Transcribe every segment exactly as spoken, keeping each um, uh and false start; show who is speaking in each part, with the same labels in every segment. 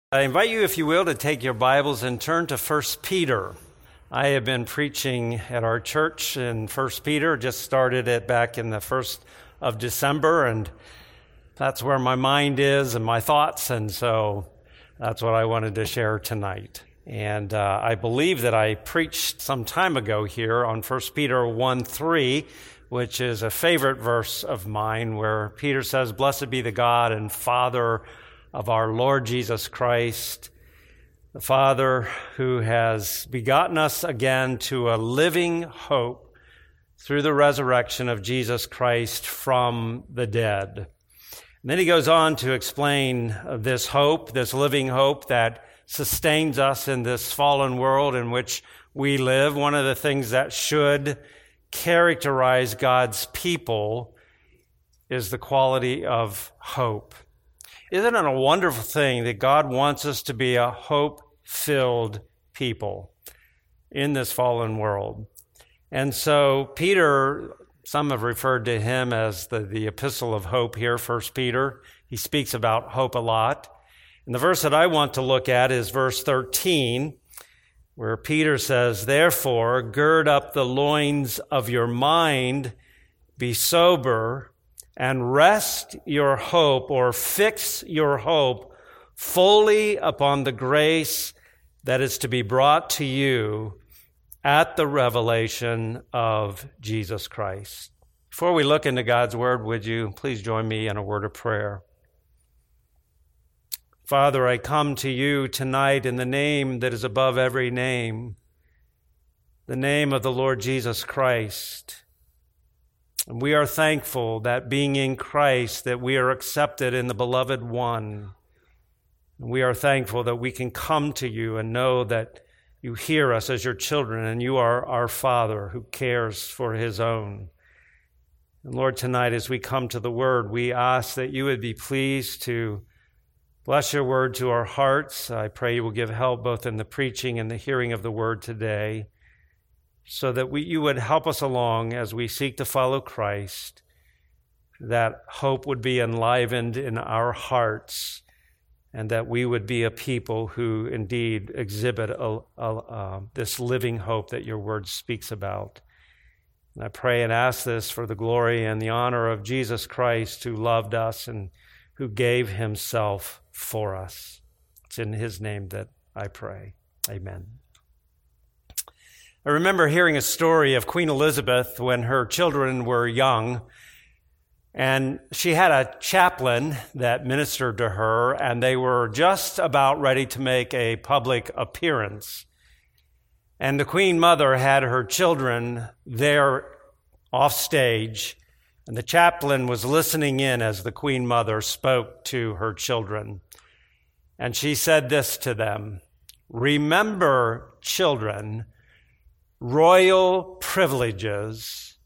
Speaker 1: I invite you, if you will, to take your Bibles and turn to First Peter. I have been preaching at our church in First Peter, just started it back in the first of December, and that's where my mind is and my thoughts, and so that's what I wanted to share tonight. And uh, I believe that I preached some time ago here on First Peter one three, which is a favorite verse of mine, where Peter says, "Blessed be the God and Father of our Lord Jesus Christ, the Father who has begotten us again to a living hope through the resurrection of Jesus Christ from the dead." And then he goes on to explain this hope, this living hope that sustains us in this fallen world in which we live. One of the things that should characterize God's people is the quality of hope. Isn't it a wonderful thing that God wants us to be a hope-filled people in this fallen world? And so Peter, some have referred to him as the, the epistle of hope here, First Peter. He speaks about hope a lot. And the verse that I want to look at is verse thirteen, where Peter says, "Therefore, gird up the loins of your mind, be sober, and rest your hope," or fix your hope, "fully upon the grace that is to be brought to you at the revelation of Jesus Christ." Before we look into God's word, would you please join me in a word of prayer? Father, I come to you tonight in the name that is above every name, the name of the Lord Jesus Christ. And we are thankful that being in Christ, that we are accepted in the beloved one. And we are thankful that we can come to you and know that you hear us as your children, and you are our Father who cares for his own. And Lord, tonight as we come to the word, we ask that you would be pleased to bless your word to our hearts. I pray you will give help both in the preaching and the hearing of the word today, so that we, you would help us along as we seek to follow Christ, that hope would be enlivened in our hearts, and that we would be a people who indeed exhibit a, a, uh, this living hope that your word speaks about. And I pray and ask this for the glory and the honor of Jesus Christ, who loved us and who gave himself for us. It's in his name that I pray. Amen. I remember hearing a story of Queen Elizabeth when her children were young, and she had a chaplain that ministered to her, and they were just about ready to make a public appearance. And the Queen Mother had her children there off stage, and the chaplain was listening in as the Queen Mother spoke to her children. And she said this to them: "Remember, children, royal privileges,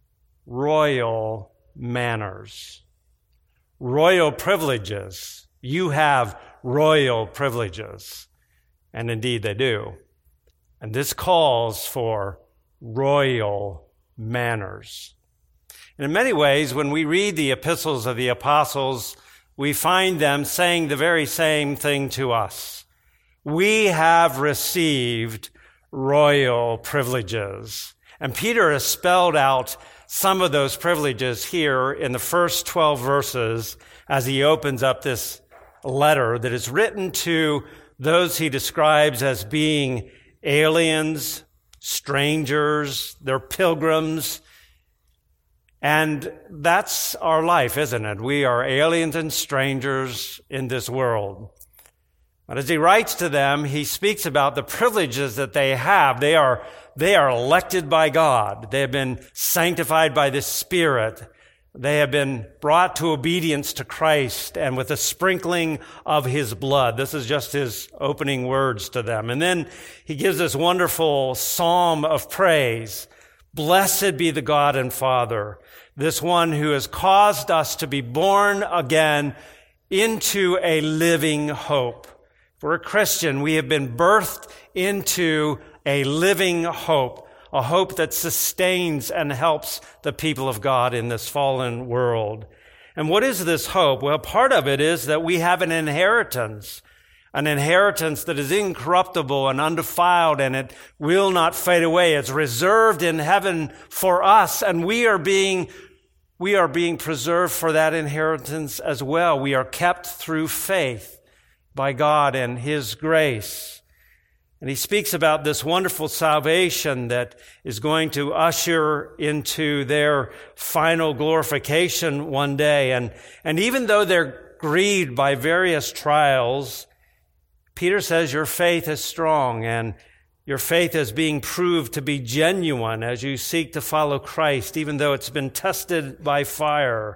Speaker 1: royal manners." Royal privileges. You have royal privileges. And indeed they do. And this calls for royal manners. And in many ways, when we read the epistles of the apostles, we find them saying the very same thing to us. We have received royal privileges. And Peter has spelled out some of those privileges here in the first twelve verses as he opens up this letter that is written to those he describes as being aliens, strangers, they're pilgrims. And that's our life, isn't it? We are aliens and strangers in this world. But as he writes to them, he speaks about the privileges that they have. They are, they are elected by God. They have been sanctified by the Spirit. They have been brought to obedience to Christ and with the sprinkling of his blood. This is just his opening words to them. And then he gives this wonderful psalm of praise. "Blessed be the God and Father, this one who has caused us to be born again into a living hope." For a Christian, we have been birthed into a living hope, a hope that sustains and helps the people of God in this fallen world. And what is this hope? Well, part of it is that we have an inheritance, an inheritance that is incorruptible and undefiled, and it will not fade away. It's reserved in heaven for us, and we are being we are being preserved for that inheritance as well. We are kept through faith by God and His grace. And he speaks about this wonderful salvation that is going to usher into their final glorification one day. And, and even though they're grieved by various trials, Peter says your faith is strong and your faith is being proved to be genuine as you seek to follow Christ, even though it's been tested by fire.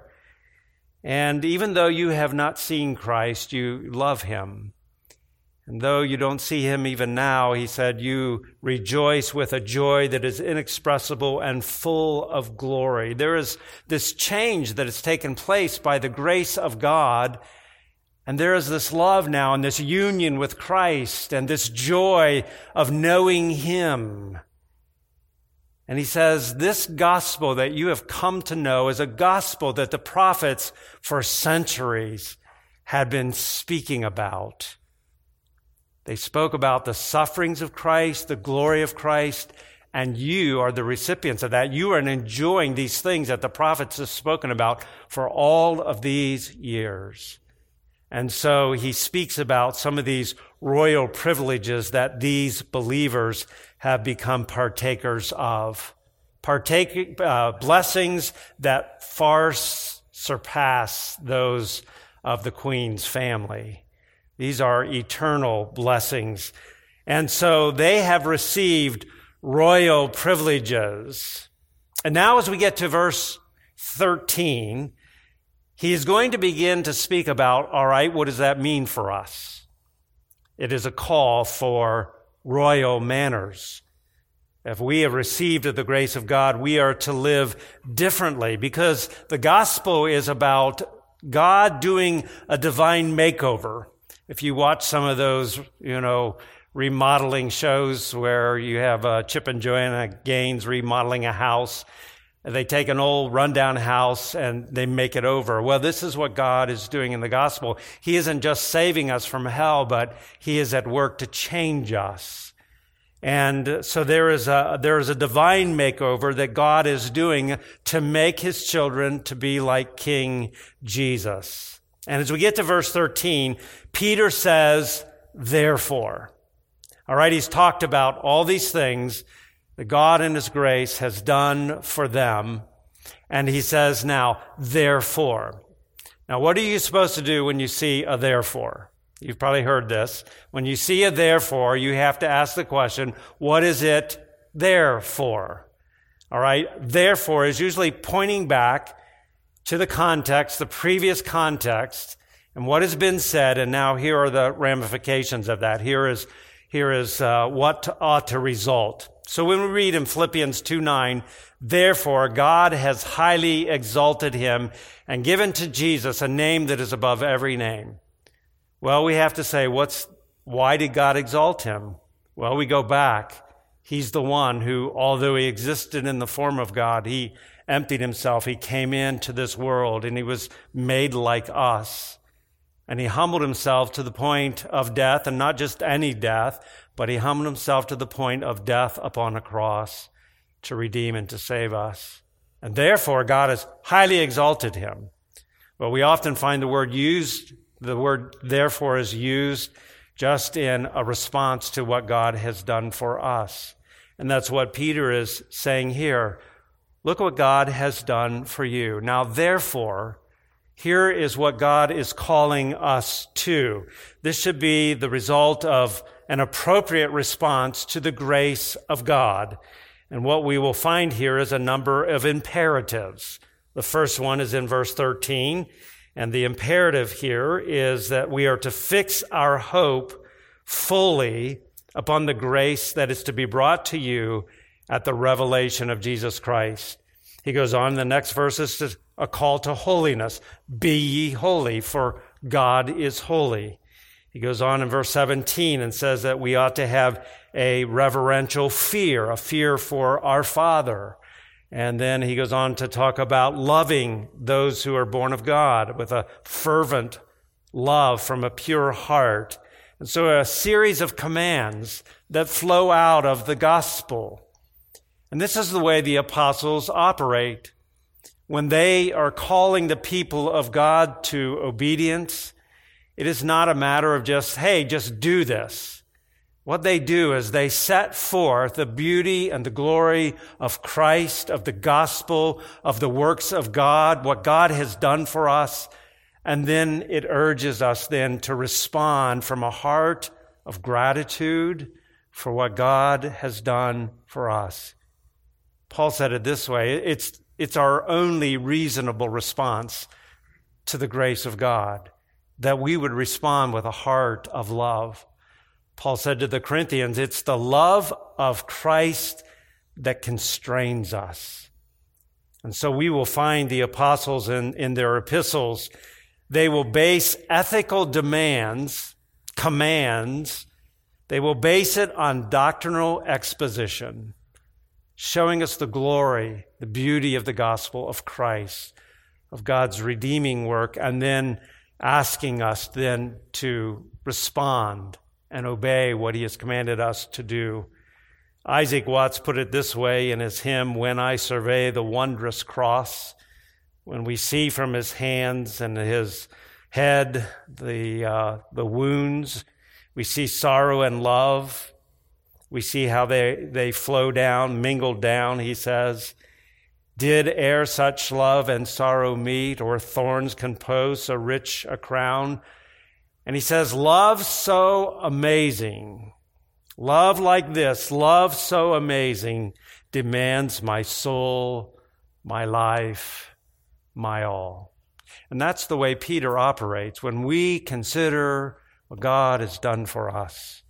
Speaker 1: And even though you have not seen Christ, you love Him. And though you don't see Him even now, he said, you rejoice with a joy that is inexpressible and full of glory. There is this change that has taken place by the grace of God. And there is this love now and this union with Christ and this joy of knowing Him. And he says, this gospel that you have come to know is a gospel that the prophets for centuries had been speaking about. They spoke about the sufferings of Christ, the glory of Christ, and you are the recipients of that. You are enjoying these things that the prophets have spoken about for all of these years. And so he speaks about some of these royal privileges that these believers have become partakers of. Partake, uh, blessings that far surpass those of the Queen's family. These are eternal blessings. And so they have received royal privileges. And now as we get to verse thirteen, he is going to begin to speak about, all right, what does that mean for us? It is a call for royal manners. If we have received of the grace of God, we are to live differently because the gospel is about God doing a divine makeover. If you watch some of those, you know, remodeling shows where you have uh, Chip and Joanna Gaines remodeling a house, they take an old rundown house and they make it over. Well, this is what God is doing in the gospel. He isn't just saving us from hell, but He is at work to change us. And so there is a, there is a divine makeover that God is doing to make His children to be like King Jesus. And as we get to verse thirteen, Peter says, therefore. All right, he's talked about all these things that God in His grace has done for them. And he says now, therefore. Now, what are you supposed to do when you see a therefore? You've probably heard this. When you see a therefore, you have to ask the question, what is it there for? All right, therefore is usually pointing back to the context, the previous context, and what has been said, and now here are the ramifications of that. Here is, here is uh, what ought to result. So when we read in Philippians two nine, therefore God has highly exalted Him and given to Jesus a name that is above every name. Well, we have to say, what's, why did God exalt Him? Well, we go back. He's the one who, although He existed in the form of God, He emptied Himself. He came into this world and He was made like us. And He humbled Himself to the point of death, and not just any death, but He humbled Himself to the point of death upon a cross to redeem and to save us. And therefore, God has highly exalted Him. Well, we often find the word used, the word therefore is used just in a response to what God has done for us. And that's what Peter is saying here. Look what God has done for you. Now, therefore, here is what God is calling us to. This should be the result of an appropriate response to the grace of God. And what we will find here is a number of imperatives. The first one is in verse thirteen. And the imperative here is that we are to fix our hope fully upon the grace that is to be brought to you at the revelation of Jesus Christ. He goes on in the next verses to a call to holiness. Be ye holy, for God is holy. He goes on in verse seventeen and says that we ought to have a reverential fear, a fear for our Father. And then he goes on to talk about loving those who are born of God with a fervent love from a pure heart. And so a series of commands that flow out of the gospel. And this is the way the apostles operate. When they are calling the people of God to obedience, it is not a matter of just, hey, just do this. What they do is they set forth the beauty and the glory of Christ, of the gospel, of the works of God, what God has done for us. And then it urges us then to respond from a heart of gratitude for what God has done for us. Paul said it this way, it's, it's our only reasonable response to the grace of God, that we would respond with a heart of love. Paul said to the Corinthians, it's the love of Christ that constrains us. And so we will find the apostles in, in their epistles. They will base ethical demands, commands, they will base it on doctrinal exposition, showing us the glory, the beauty of the gospel of Christ, of God's redeeming work, and then asking us then to respond and obey what he has commanded us to do. Isaac Watts put it this way in his hymn, "When I survey the wondrous cross," when we see from his hands and his head the uh, the wounds, we see sorrow and love. We see how they, they flow down, mingle down, he says. Did e'er such love and sorrow meet, or thorns compose so rich a crown? And he says, love so amazing, love like this, love so amazing, demands my soul, my life, my all. And that's the way Peter operates. When we consider what God has done for us,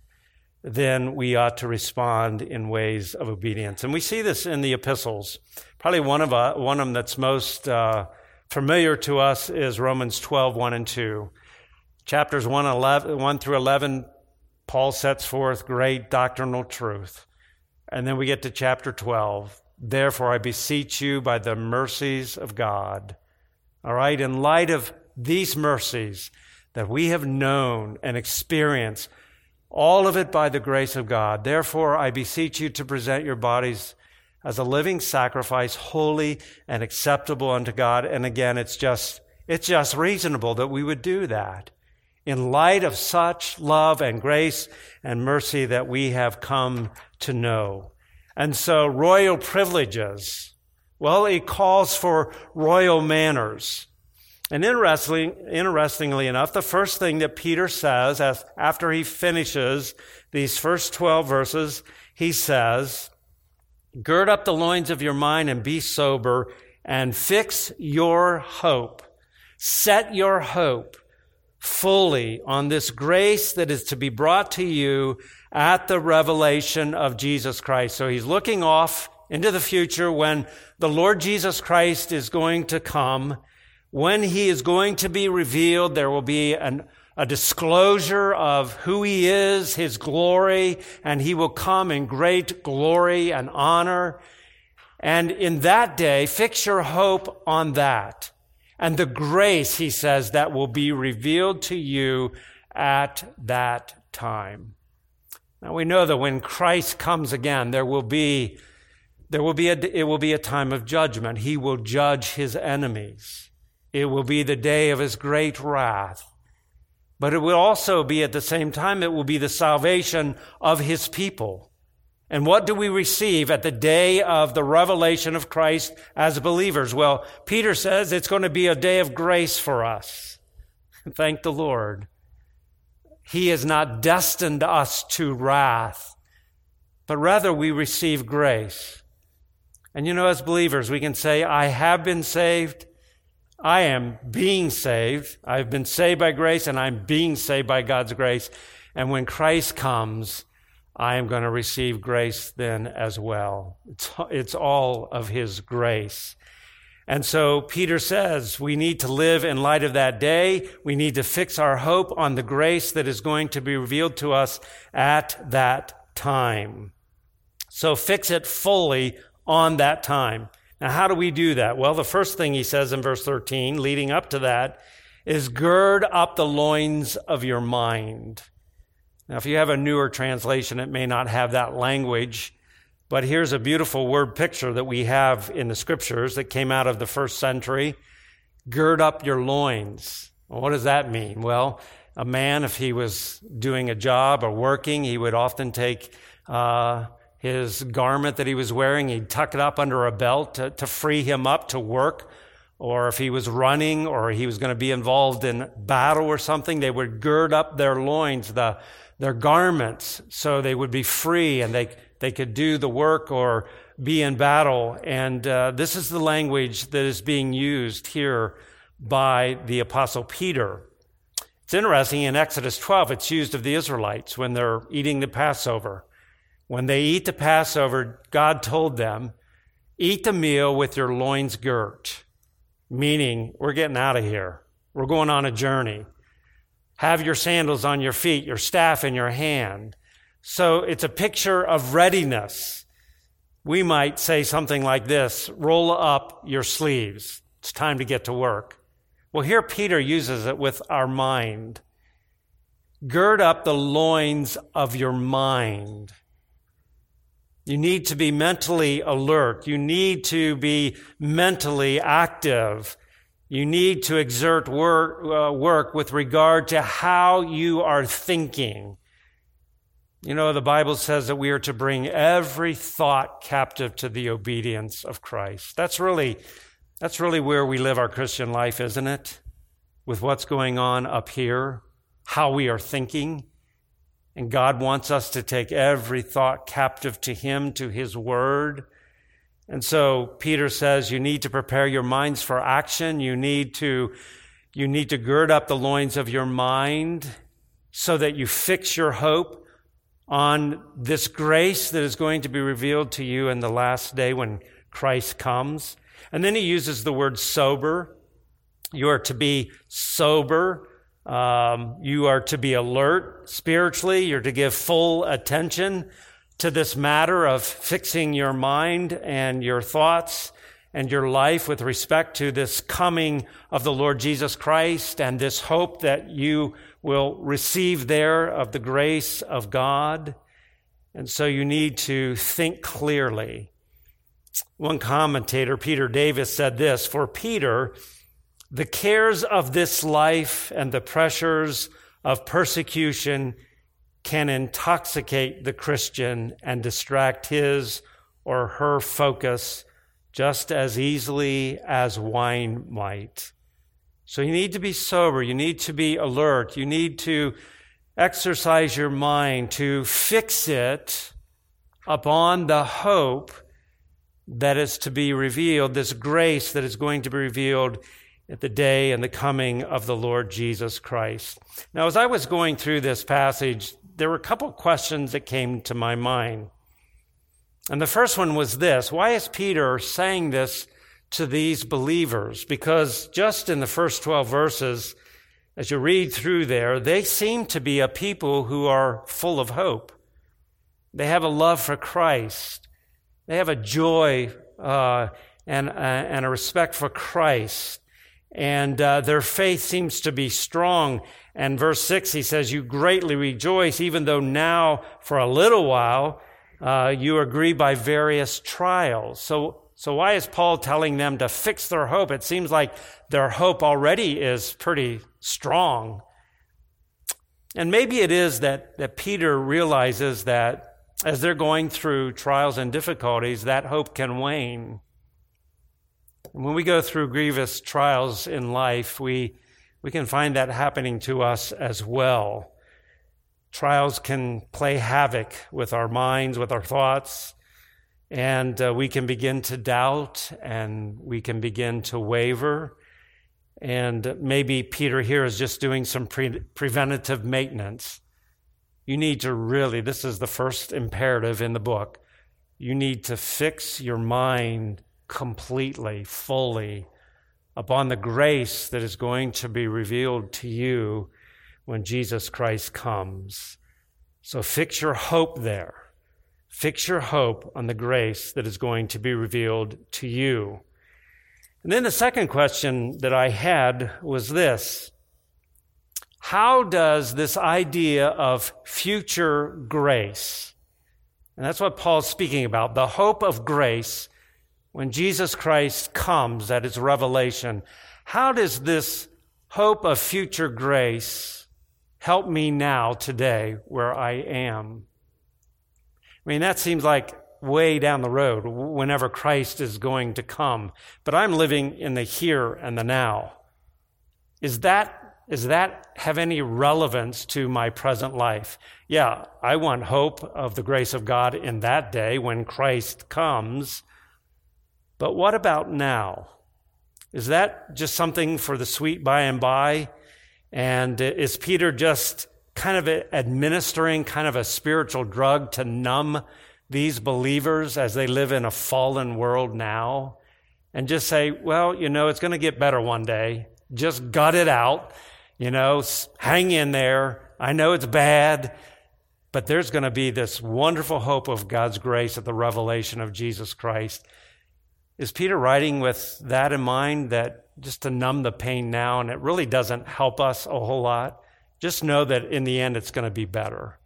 Speaker 1: then we ought to respond in ways of obedience. And we see this in the epistles. Probably one of, uh, one of them that's most uh, familiar to us is Romans twelve, one and two. Chapters one, eleven, one through eleven, Paul sets forth great doctrinal truth. And then we get to chapter twelve. Therefore, I beseech you by the mercies of God. All right, in light of these mercies that we have known and experienced, all of it by the grace of God. Therefore, I beseech you to present your bodies as a living sacrifice, holy and acceptable unto God. And again, it's just, it's just reasonable that we would do that in light of such love and grace and mercy that we have come to know. And so royal privileges, well, it calls for royal manners. And interesting, interestingly enough, the first thing that Peter says as, after he finishes these first twelve verses, he says, gird up the loins of your mind and be sober and fix your hope. Set your hope fully on this grace that is to be brought to you at the revelation of Jesus Christ. So he's looking off into the future when the Lord Jesus Christ is going to come. When he is going to be revealed, there will be an, a disclosure of who he is, his glory, and he will come in great glory and honor. And in that day, fix your hope on that. And the grace, he says, that will be revealed to you at that time. Now we know that when Christ comes again, there will be, there will be a, it will be a time of judgment. He will judge his enemies. It will be the day of his great wrath. But it will also be at the same time, it will be the salvation of his people. And what do we receive at the day of the revelation of Christ as believers? Well, Peter says it's going to be a day of grace for us. Thank the Lord. He has not destined us to wrath, but rather we receive grace. And you know, as believers, we can say, I have been saved. I am being saved. I've been saved by grace, and I'm being saved by God's grace. And when Christ comes, I am going to receive grace then as well. It's, it's all of his grace. And so Peter says we need to live in light of that day. We need to fix our hope on the grace that is going to be revealed to us at that time. So fix it fully on that time. Now, how do we do that? Well, the first thing he says in verse thirteen, leading up to that, is gird up the loins of your mind. Now, if you have a newer translation, it may not have that language, but here's a beautiful word picture that we have in the scriptures that came out of the first century. Gird up your loins. Well, what does that mean? Well, a man, if he was doing a job or working, he would often take uh, his garment that he was wearing, he'd tuck it up under a belt to, to free him up to work. Or if he was running or he was going to be involved in battle or something, they would gird up their loins, the, their garments, so they would be free and they, they could do the work or be in battle. And uh, this is the language that is being used here by the Apostle Peter. It's interesting, in Exodus twelve, it's used of the Israelites when they're eating the Passover. When they eat the Passover, God told them, eat the meal with your loins girt. Meaning, we're getting out of here. We're going on a journey. Have your sandals on your feet, your staff in your hand. So it's a picture of readiness. We might say something like this, roll up your sleeves. It's time to get to work. Well, here Peter uses it with our mind. Gird up the loins of your mind. You need to be mentally alert. You need to be mentally active. You need to exert work, uh, work with regard to how you are thinking. You know, the Bible says that we are to bring every thought captive to the obedience of Christ. That's really, that's really where we live our Christian life, isn't it? With what's going on up here, how we are thinking. And God wants us to take every thought captive to Him, to His Word. And so Peter says you need to prepare your minds for action. You need to, you need to gird up the loins of your mind so that you fix your hope on this grace that is going to be revealed to you in the last day when Christ comes. And then he uses the word sober. You are to be sober. Um, you are to be alert spiritually. You're to give full attention to this matter of fixing your mind and your thoughts and your life with respect to this coming of the Lord Jesus Christ and this hope that you will receive there of the grace of God. And so you need to think clearly. One commentator, Peter Davis, said this, for Peter, the cares of this life and the pressures of persecution can intoxicate the Christian and distract his or her focus just as easily as wine might. So you need to be sober. You need to be alert. You need to exercise your mind to fix it upon the hope that is to be revealed, this grace that is going to be revealed at the day and the coming of the Lord Jesus Christ. Now, as I was going through this passage, there were a couple questions that came to my mind. And the first one was this: why is Peter saying this to these believers? Because just in the first twelve verses, as you read through there, they seem to be a people who are full of hope. They have a love for Christ. They have a joy uh, and, uh, and a respect for Christ. And uh, their faith seems to be strong. And verse six, he says, you greatly rejoice, even though now for a little while uh, you are grieved by various trials. So, so why is Paul telling them to fix their hope? It seems like their hope already is pretty strong. And maybe it is that, that Peter realizes that as they're going through trials and difficulties, that hope can wane. When we go through grievous trials in life, we we can find that happening to us as well. Trials can play havoc with our minds, with our thoughts, and uh, we can begin to doubt, and we can begin to waver. And maybe Peter here is just doing some pre- preventative maintenance. You need to really, this is the first imperative in the book, you need to fix your mind completely, fully, upon the grace that is going to be revealed to you when Jesus Christ comes. So fix your hope there. Fix your hope on the grace that is going to be revealed to you. And then the second question that I had was this: how does this idea of future grace, and that's what Paul's speaking about, the hope of grace, when Jesus Christ comes at his revelation, how does this hope of future grace help me now, today, where I am? I mean, that seems like way down the road, whenever Christ is going to come. But I'm living in the here and the now. Is that Does that have any relevance to my present life? Yeah, I want hope of the grace of God in that day when Christ comes. But what about now? Is that just something for the sweet by and by? And is Peter just kind of administering kind of a spiritual drug to numb these believers as they live in a fallen world now? And just say, well, you know, it's going to get better one day. Just gut it out. You know, hang in there. I know it's bad, but there's going to be this wonderful hope of God's grace at the revelation of Jesus Christ. Is Peter writing with that in mind, that just to numb the pain now, and it really doesn't help us a whole lot? Just know that in the end it's going to be better.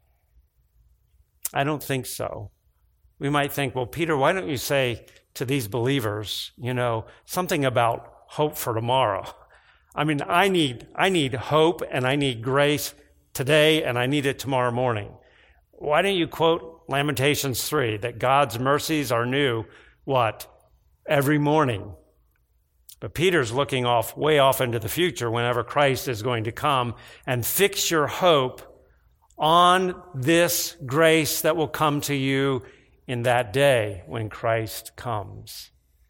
Speaker 1: I don't think so. We might think, well, Peter, why don't you say to these believers, you know, something about hope for tomorrow? I mean, I need I need hope and I need grace today and I need it tomorrow morning. Why don't you quote Lamentations three, that God's mercies are new, what? Every morning. But Peter's looking off, way off into the future whenever Christ is going to come, and fix your hope on this grace that will come to you in that day when Christ comes.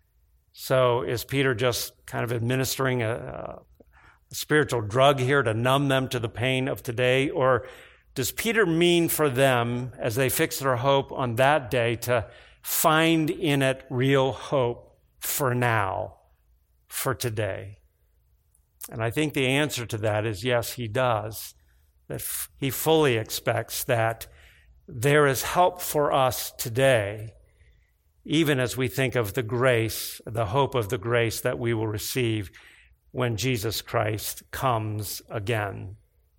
Speaker 1: So is Peter just kind of administering a, a spiritual drug here to numb them to the pain of today? Or does Peter mean for them, as they fix their hope on that day, to find in it real hope for now, for today? And I think the answer to that is yes, he does. That f- he fully expects that there is help for us today, even as we think of the grace, the hope of the grace that we will receive when Jesus Christ comes again.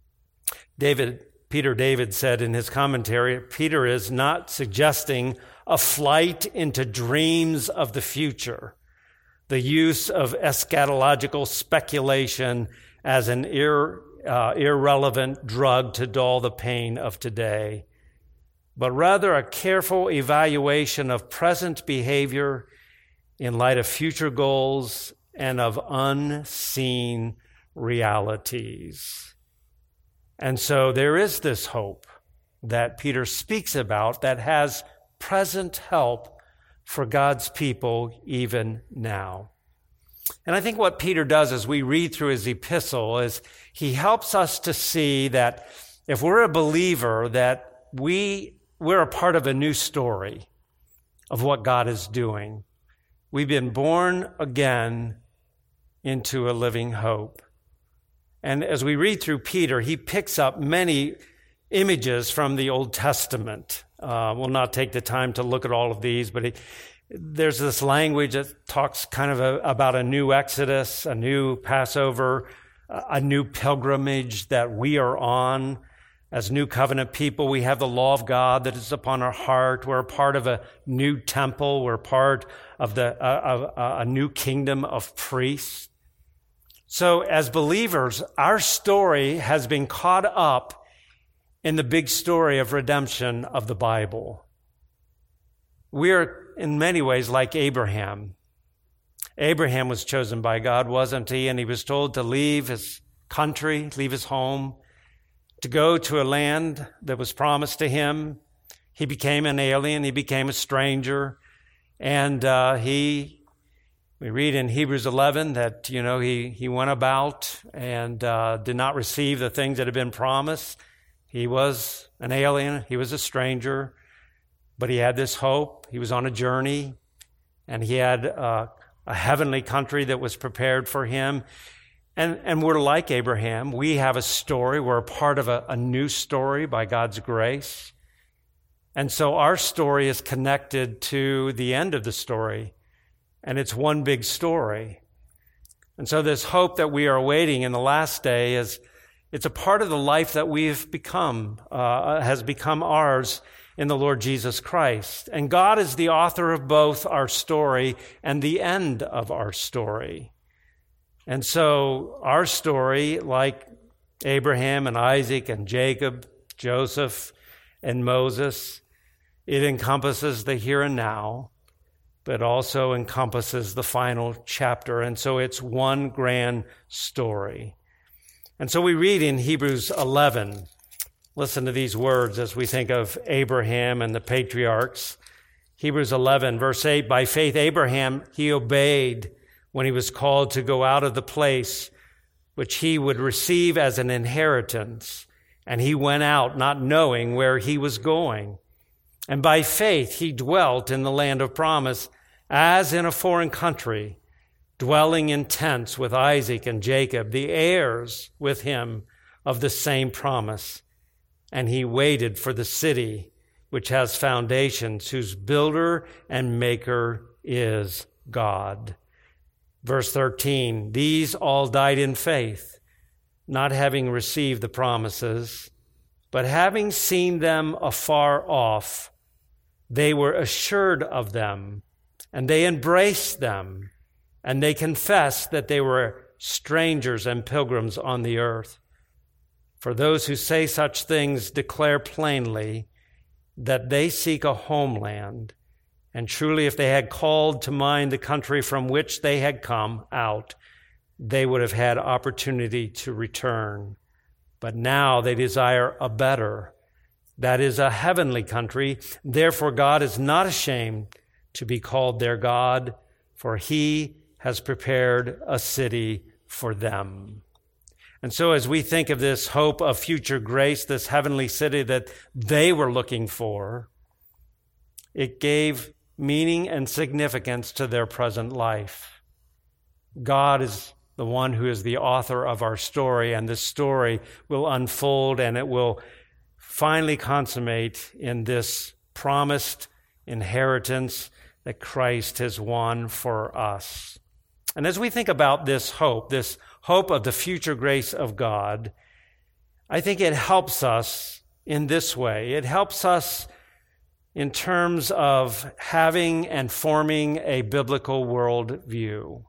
Speaker 1: David, Peter David said in his commentary, Peter is not suggesting a flight into dreams of the future, the use of eschatological speculation as an ir, uh, irrelevant drug to dull the pain of today, but rather a careful evaluation of present behavior in light of future goals and of unseen realities. And so there is this hope that Peter speaks about that has present help for God's people even now. And I think what Peter does as we read through his epistle is he helps us to see that if we're a believer, that we, we're a part of a new story of what God is doing. We've been born again into a living hope. And as we read through Peter, he picks up many images from the Old Testament. Uh, we'll not take the time to look at all of these, but he, there's this language that talks kind of a, about a new Exodus, a new Passover, a new pilgrimage that we are on. As new covenant people, we have the law of God that is upon our heart. We're a part of a new temple. We're part of the uh, of uh, a new kingdom of priests. So as believers, our story has been caught up in the big story of redemption of the Bible. We're in many ways like Abraham. Abraham was chosen by God, wasn't he? And he was told to leave his country, leave his home, to go to a land that was promised to him. He became an alien. He became a stranger. And uh, he... We read in Hebrews eleven that, you know, he, he went about and uh, did not receive the things that had been promised. He was an alien. He was a stranger. But he had this hope. He was on a journey. And he had uh, a heavenly country that was prepared for him. And, and we're like Abraham. We have a story. We're a part of a, a new story by God's grace. And so our story is connected to the end of the story. And it's one big story. And so this hope that we are awaiting in the last day is, It's a part of the life that we've become, uh, has become ours in the Lord Jesus Christ. And God is the author of both our story and the end of our story. And so our story, like Abraham and Isaac and Jacob, Joseph and Moses, it encompasses the here and now, but also encompasses the final chapter. And so it's one grand story. And so we read in Hebrews eleven, listen to these words as we think of Abraham and the patriarchs. Hebrews eleven, verse eight, by faith Abraham, he obeyed when he was called to go out of the place which he would receive as an inheritance. And he went out not knowing where he was going. And by faith he dwelt in the land of promise as in a foreign country, dwelling in tents with Isaac and Jacob, the heirs with him of the same promise. And he waited for the city which has foundations, whose builder and maker is God. Verse thirteen, these all died in faith, not having received the promises, but having seen them afar off, they were assured of them, and they embraced them, and they confessed that they were strangers and pilgrims on the earth. For those who say such things declare plainly that they seek a homeland. And truly, if they had called to mind the country from which they had come out, they would have had opportunity to return. But now they desire a better, that is, a heavenly country. Therefore, God is not ashamed to be called their God, for he has prepared a city for them. And so as we think of this hope of future grace, this heavenly city that they were looking for, it gave meaning and significance to their present life. God is the one who is the author of our story, and this story will unfold and it will finally consummate in this promised inheritance that Christ has won for us. And as we think about this hope, this hope of the future grace of God, I think it helps us in this way. It helps us in terms of having and forming a biblical worldview.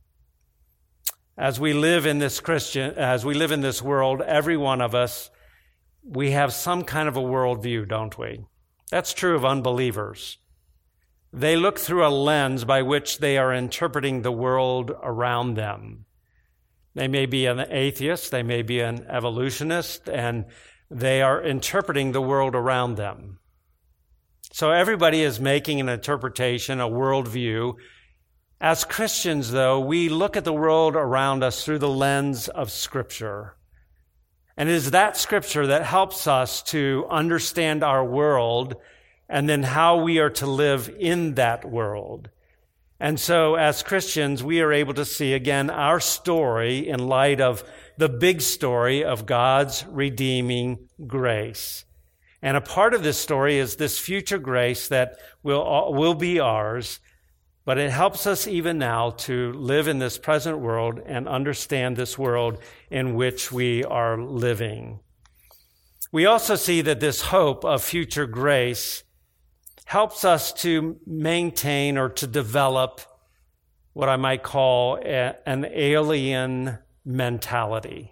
Speaker 1: As we live in this Christian, as we live in this world, every one of us, we have some kind of a worldview, don't we? That's true of unbelievers. They look through a lens by which they are interpreting the world around them. They may be an atheist, they may be an evolutionist, and they are interpreting the world around them. So everybody is making an interpretation, a worldview. As Christians, though, we look at the world around us through the lens of Scripture. And it is that Scripture that helps us to understand our world and then how we are to live in that world. And so as Christians, we are able to see again our story in light of the big story of God's redeeming grace. And a part of this story is this future grace that will, will be ours, but it helps us even now to live in this present world and understand this world in which we are living. We also see that this hope of future grace helps us to maintain or to develop what I might call a, an alien mentality.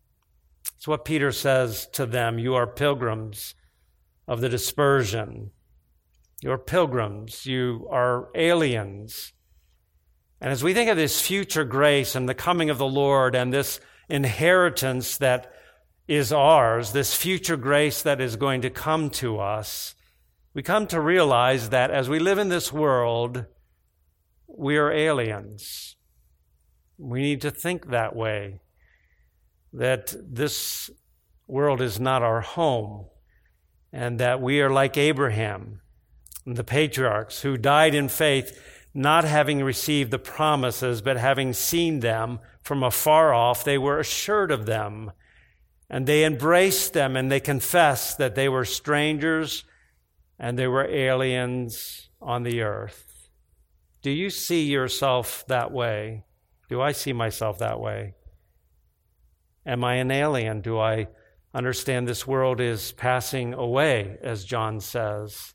Speaker 1: It's what Peter says to them. You are pilgrims of the dispersion. You are pilgrims. You are aliens. And as we think of this future grace and the coming of the Lord and this inheritance that is ours, this future grace that is going to come to us, we come to realize that as we live in this world, we are aliens. We need to think that way, that this world is not our home, and that we are like Abraham and the patriarchs who died in faith, not having received the promises, but having seen them from afar off. They were assured of them, and they embraced them, and they confessed that they were strangers and they were aliens on the earth. Do you see yourself that way? Do I see myself that way? Am I an alien? Do I understand this world is passing away, as John says?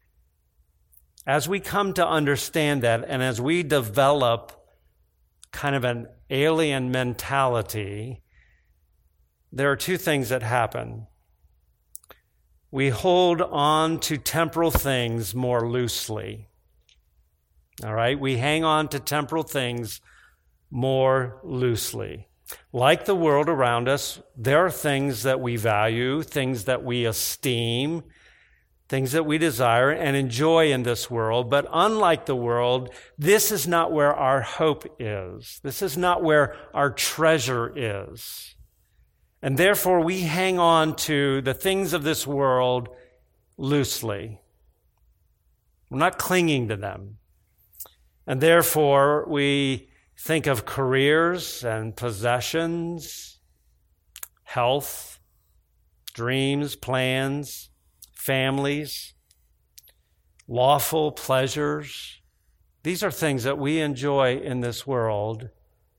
Speaker 1: As we come to understand that, and as we develop kind of an alien mentality, there are two things that happen. We hold on to temporal things more loosely. All right? We hang on to temporal things more loosely. Like the world around us, there are things that we value, things that we esteem, things that we desire and enjoy in this world. But unlike the world, this is not where our hope is. This is not where our treasure is. And therefore, we hang on to the things of this world loosely. We're not clinging to them. And therefore, we think of careers and possessions, health, dreams, plans, families, lawful pleasures. These are things that we enjoy in this world,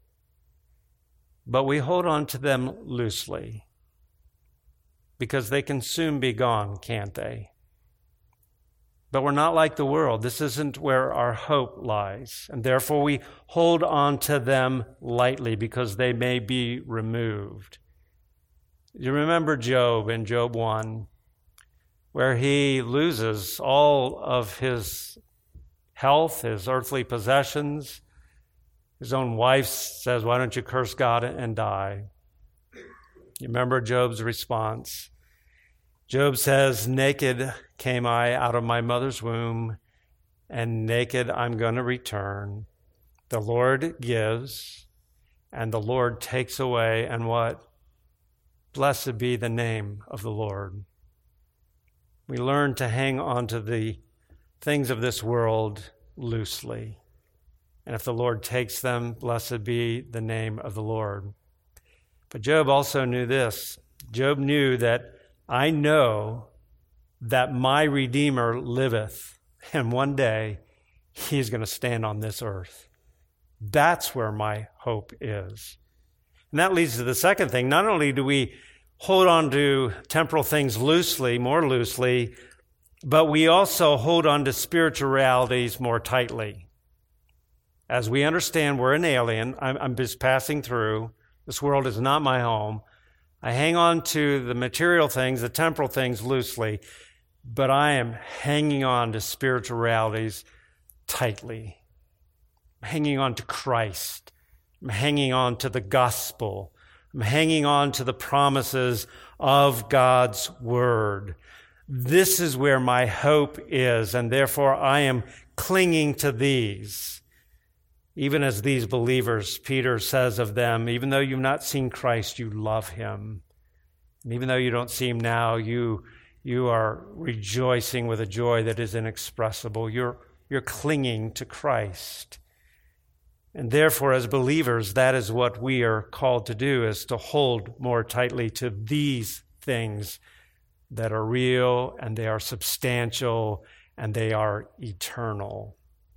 Speaker 1: but we hold on to them loosely because they can soon be gone, can't they? But we're not like the world. This isn't where our hope lies, and therefore we hold on to them lightly because they may be removed. You remember Job in Job one, where he loses all of his health, his earthly possessions. His own wife says, "Why don't you curse God and die?" You remember Job's response. Job says, "Naked came I out of my mother's womb, and naked I'm going to return. The Lord gives, and the Lord takes away, and what? Blessed be the name of the Lord." We learn to hang on to the things of this world loosely. And if the Lord takes them, blessed be the name of the Lord. But Job also knew this. Job knew that I know that my Redeemer liveth, and one day he's going to stand on this earth. That's where my hope is. And that leads to the second thing. Not only do we hold on to temporal things loosely, more loosely, but we also hold on to spiritual realities more tightly. As we understand we're an alien, I'm, I'm just passing through. This world is not my home. I hang on to the material things, the temporal things loosely, but I am hanging on to spiritual realities tightly. I'm hanging on to Christ. I'm hanging on to the gospel. I'm hanging on to the promises of God's word. This is where my hope is, and therefore I am clinging to these. Even as these believers, Peter says of them, even though you've not seen Christ, you love him. And even though you don't see him now, you, you are rejoicing with a joy that is inexpressible. You're, you're clinging to Christ. And therefore, as believers, that is what we are called to do, is to hold more tightly to these things that are real, and they are substantial, and they are eternal.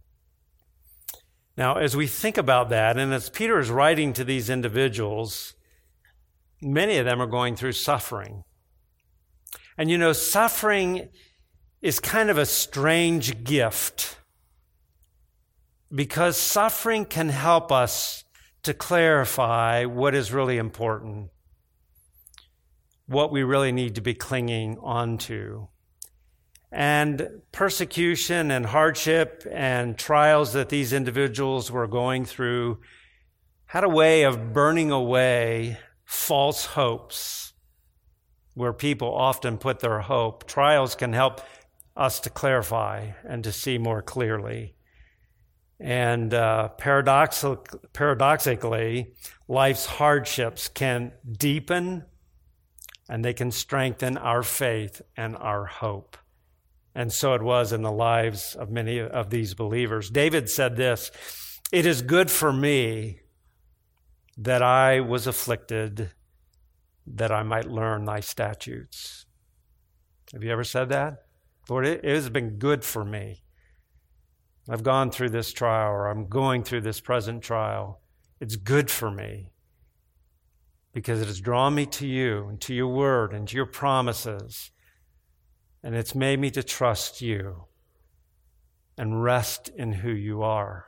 Speaker 1: Now, as we think about that, and as Peter is writing to these individuals, many of them are going through suffering. And you know, suffering is kind of a strange gift, because suffering can help us to clarify what is really important, what we really need to be clinging onto. And persecution and hardship and trials that these individuals were going through had a way of burning away false hopes, where people often put their hope. Trials can help us to clarify and to see more clearly. And uh, paradoxic, paradoxically, life's hardships can deepen and they can strengthen our faith and our hope. And so it was in the lives of many of these believers. David said this, "It is good for me that I was afflicted, that I might learn thy statutes." Have you ever said that? Lord, it has been good for me. I've gone through this trial, or I'm going through this present trial. It's good for me because it has drawn me to you and to your word and to your promises, and it's made me to trust you and rest in who you are.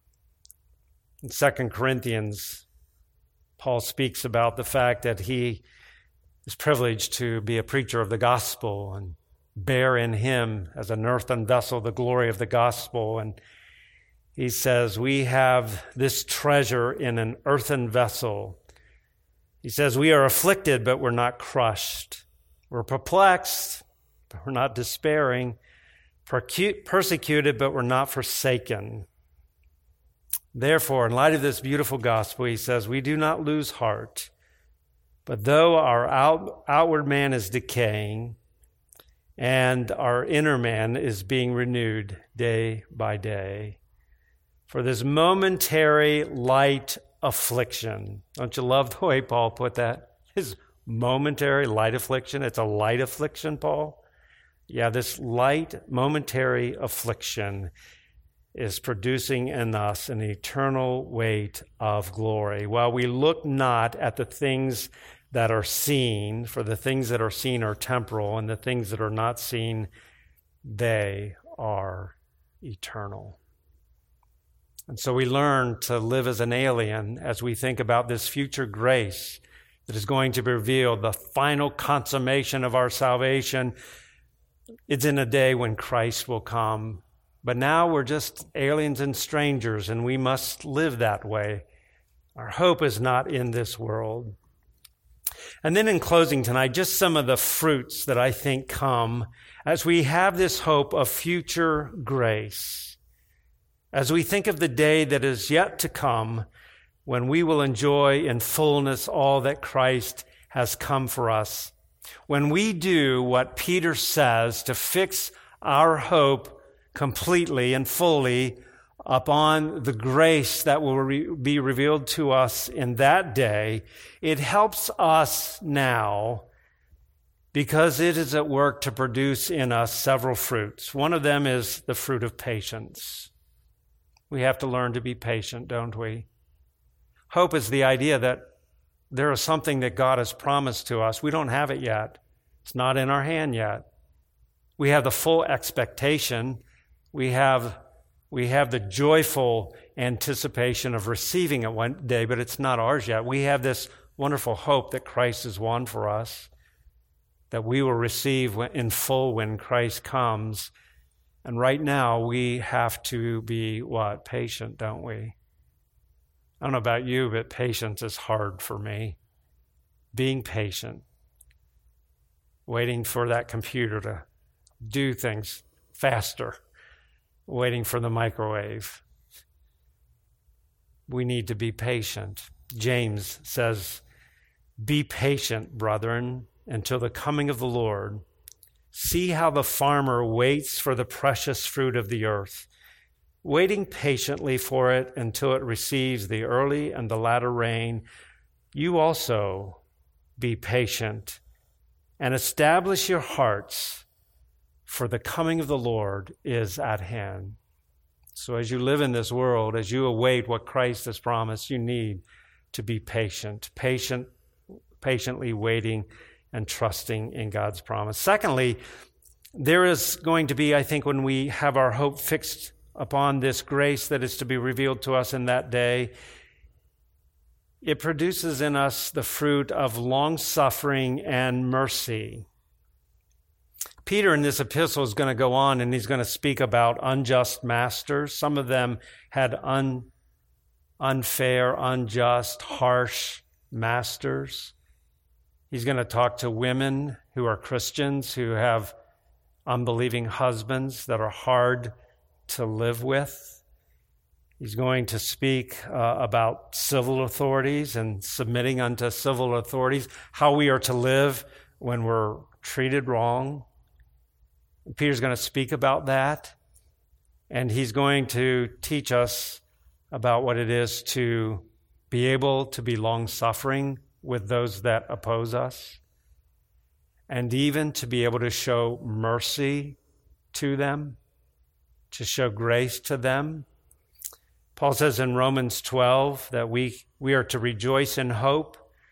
Speaker 1: In Second Corinthians, Paul speaks about the fact that he is privileged to be a preacher of the gospel and bear in him as an earthen vessel the glory of the gospel. And he says, we have this treasure in an earthen vessel. He says, we are afflicted, but we're not crushed. We're perplexed, but we're not despairing. Persecuted, but we're not forsaken. Therefore, in light of this beautiful gospel, he says, we do not lose heart. But though our out, outward man is decaying and our inner man is being renewed day by day, for this momentary light affliction. Don't you love the way Paul put that? His momentary light affliction. It's a light affliction, Paul. Yeah, this light momentary affliction is producing in us an eternal weight of glory. While we look not at the things that are seen, for the things that are seen are temporal, and the things that are not seen, they are eternal. And so we learn to live as an alien as we think about this future grace that is going to be revealed, the final consummation of our salvation. It's in a day when Christ will come. But now we're just aliens and strangers, and we must live that way. Our hope is not in this world. And then in closing tonight, just some of the fruits that I think come as we have this hope of future grace. As we think of the day that is yet to come, when we will enjoy in fullness all that Christ has come for us. When we do what Peter says to fix our hope completely and fully upon the grace that will re- be revealed to us in that day, it helps us now because it is at work to produce in us several fruits. One of them is the fruit of patience. We have to learn to be patient, don't we? Hope is the idea that there is something that God has promised to us. We don't have it yet. It's not in our hand yet. We have the full expectation. We have, we have the joyful anticipation of receiving it one day, but it's not ours yet. We have this wonderful hope that Christ has won for us, that we will receive in full when Christ comes. And right now, we have to be, what, patient, don't we? I don't know about you, but patience is hard for me. Being patient, waiting for that computer to do things faster, waiting for the microwave. We need to be patient. James says, be patient, brethren, until the coming of the Lord. See how the farmer waits for the precious fruit of the earth, waiting patiently for it until it receives the early and the latter rain. You also be patient and establish your hearts, for the coming of the Lord is at hand. So as you live in this world, as you await what Christ has promised, you need to be patient, patient, patiently waiting and trusting in God's promise. Secondly, there is going to be, I think, when we have our hope fixed upon this grace that is to be revealed to us in that day, it produces in us the fruit of long-suffering and mercy. Peter in this epistle is going to go on and he's going to speak about unjust masters. Some of them had un, unfair, unjust, harsh masters. He's going to talk to women who are Christians who have unbelieving husbands that are hard to live with. He's going to speak uh, about civil authorities and submitting unto civil authorities, how we are to live when we're treated wrong. Peter's going to speak about that, and he's going to teach us about what it is to be able to be long-suffering with those that oppose us, and even to be able to show mercy to them, to show grace to them. Paul says in Romans twelve that we, we are to rejoice in hope,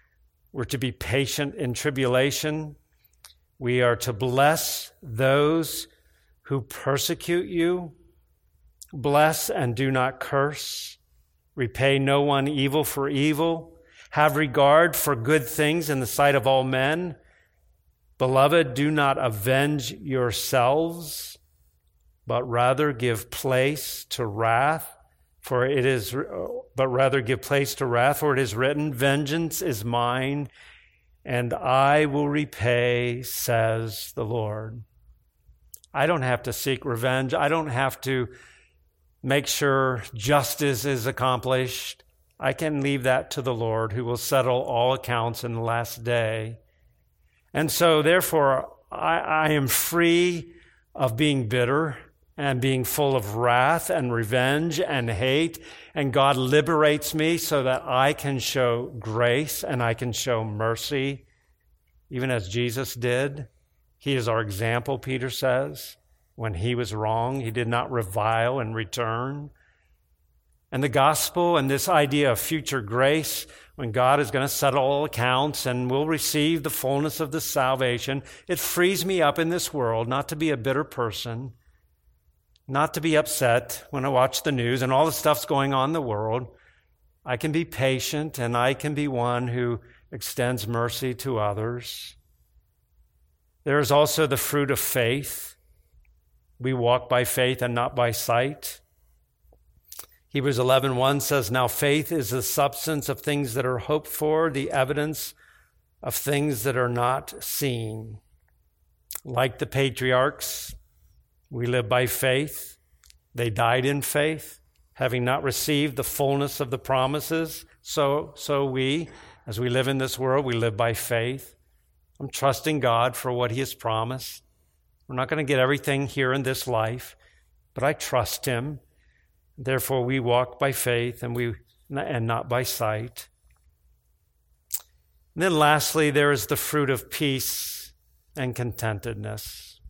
Speaker 1: We're to be patient in tribulation. We are to bless those who persecute you. Bless and do not curse. Repay no one evil for evil. Have regard for good things in the sight of all men. Beloved, do not avenge yourselves, but rather give place to wrath, for it is, but rather give place to wrath, for it is written, vengeance is mine, and I will repay, says the Lord. I don't have to seek revenge. I don't have to make sure justice is accomplished. I can leave that to the Lord, who will settle all accounts in the last day. And so, therefore, I, I am free of being bitter and being full of wrath and revenge and hate. And God liberates me so that I can show grace and I can show mercy, even as Jesus did. He is our example, Peter says. When he was wrong, he did not revile in return. And the gospel and this idea of future grace, when God is going to settle all accounts and we'll receive the fullness of this salvation, it frees me up in this world not to be a bitter person, not to be upset when I watch the news and all the stuff's going on in the world. I can be patient and I can be one who extends mercy to others. There is also the fruit of faith. We walk by faith and not by sight. Hebrews eleven one says, now faith is the substance of things that are hoped for, the evidence of things that are not seen. Like the patriarchs, we live by faith. They died in faith, having not received the fullness of the promises. So, so we, as we live in this world, we live by faith. I'm trusting God for what he has promised. We're not going to get everything here in this life, but I trust him. Therefore, we walk by faith and we and not by sight. And then lastly, there is the fruit of peace and contentedness.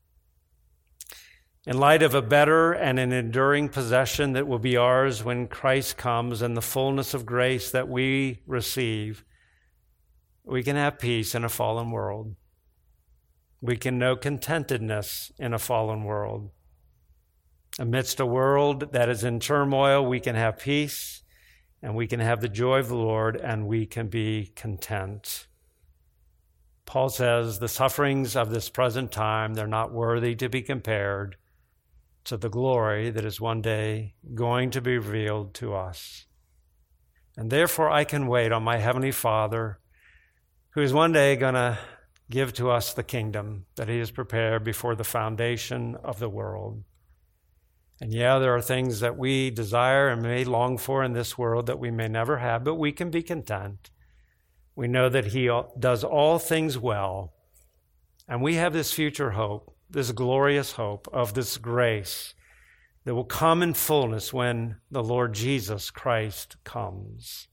Speaker 1: In light of a better and an enduring possession that will be ours when Christ comes and the fullness of grace that we receive, we can have peace in a fallen world. We can know contentedness in a fallen world. Amidst a world that is in turmoil, we can have peace and we can have the joy of the Lord and we can be content. Paul says the sufferings of this present time, they're not worthy to be compared to the glory that is one day going to be revealed to us. And therefore I can wait on my Heavenly Father, who is one day going to give to us the kingdom that he has prepared before the foundation of the world. And yeah, there are things that we desire and may long for in this world that we may never have, but we can be content. We know that he does all things well. And we have this future hope, this glorious hope of this grace that will come in fullness when the Lord Jesus Christ comes.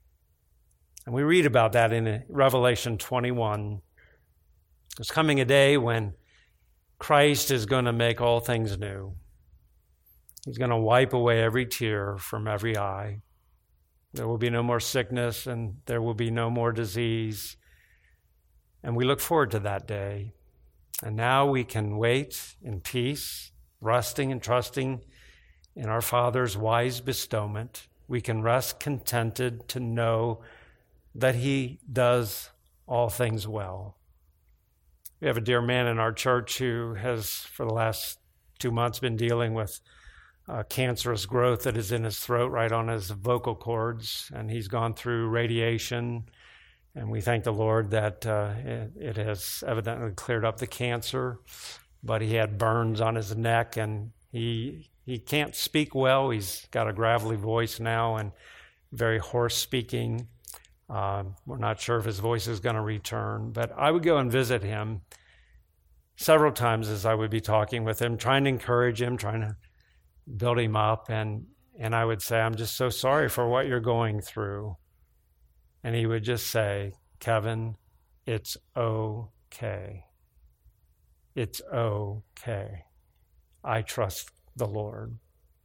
Speaker 1: And we read about that in Revelation twenty-one. There's coming a day when Christ is going to make all things new. He's going to wipe away every tear from every eye. There will be no more sickness and there will be no more disease. And we look forward to that day. And now we can wait in peace, resting and trusting in our Father's wise bestowment. We can rest contented to know that he does all things well. We have a dear man in our church who has, for the last two months, been dealing with Uh, cancerous growth that is in his throat, right on his vocal cords, and he's gone through radiation, and we thank the Lord that uh, it, it has evidently cleared up the cancer, but he had burns on his neck, and he he can't speak well. He's got a gravelly voice now and very hoarse speaking. Uh, we're not sure if his voice is going to return, but I would go and visit him several times as I would be talking with him, trying to encourage him, trying to build him up, and and I would say, I'm just so sorry for what you're going through. And he would just say, Kevin, it's okay. It's okay. I trust the Lord.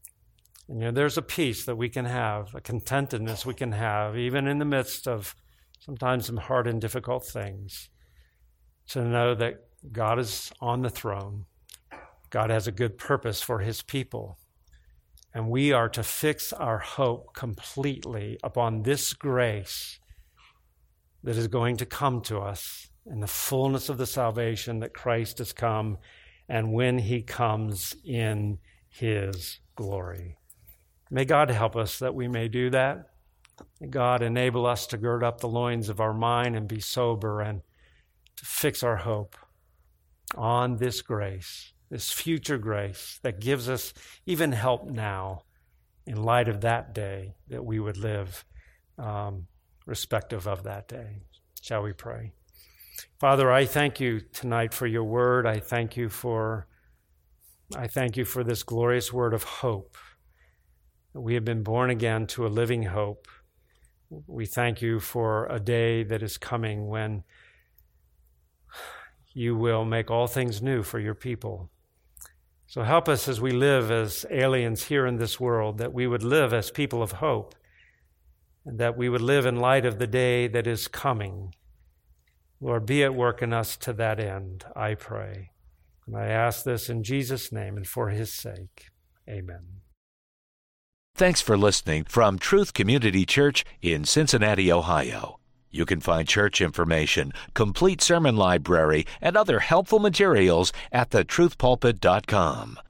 Speaker 1: And you know, there's a peace that we can have, a contentedness we can have, even in the midst of sometimes some hard and difficult things, to know that God is on the throne. God has a good purpose for his people. And we are to fix our hope completely upon this grace that is going to come to us in the fullness of the salvation that Christ has come, and when he comes in his glory. May God help us that we may do that. May God enable us to gird up the loins of our mind and be sober and to fix our hope on this grace, this future grace that gives us even help now in light of that day, that we would live um, respective of that day. Shall we pray? Father, I thank you tonight for your word. I thank you for, I thank you for this glorious word of hope. We have been born again to a living hope. We thank you for a day that is coming when you will make all things new for your people. So help us as we live as aliens here in this world, that we would live as people of hope, and that we would live in light of the day that is coming. Lord, be at work in us to that end, I pray. And I ask this in Jesus' name and for his sake. Amen.
Speaker 2: Thanks for listening from Truth Community Church in Cincinnati, Ohio. You can find church information, complete sermon library, and other helpful materials at the truth pulpit dot com.